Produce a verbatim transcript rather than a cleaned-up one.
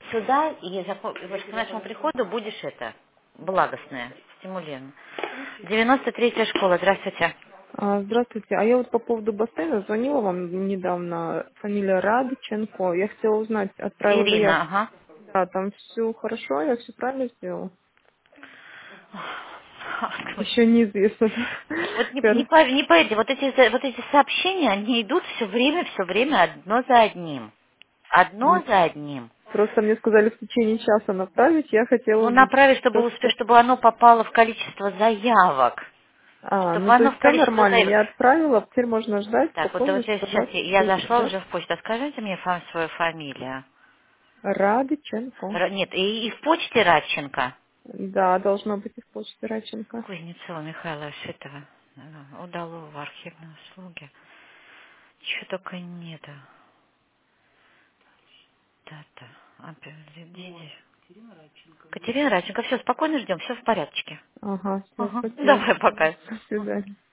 Сюда, и зако- и вот к нашему приходу будешь это, благостная, стимулирована. девяносто третья школа, здравствуйте. А, Здравствуйте. А я вот по поводу бассейна звонила вам недавно. Фамилия Радченко. Я хотела узнать, отправила Ирина, заявку. ага. Да, там все хорошо, я все правильно сделала. Еще неизвестно. Вот не, не, Пер- по- не поверьте, вот эти, за- вот эти сообщения, они идут все время, все время одно за одним. Одно М, за одним. Просто мне сказали в течение часа направить, я хотела Ну, уже направить, чтобы успеть, просто... чтобы оно попало в количество заявок. А, Чтобы ну то оно в есть все количество нормально, заявок. я отправила, теперь можно ждать, Так, вот, вот пополнить, я сейчас, сказать, я будет, зашла да? уже в почту. А скажите мне фа- свою фамилию. Радченко. Ра- Нет, и, и в почте Радченко. Да, должно быть и в почте Радченко. Кузнецова Михаила Шитова. Ага, Удалова, архивные услуги. Чего только нету. Дата. Объявление. Катерина Радченко, все, спокойно ждем, все в порядке. Ага, все, Ага, спасибо. давай пока. До свидания.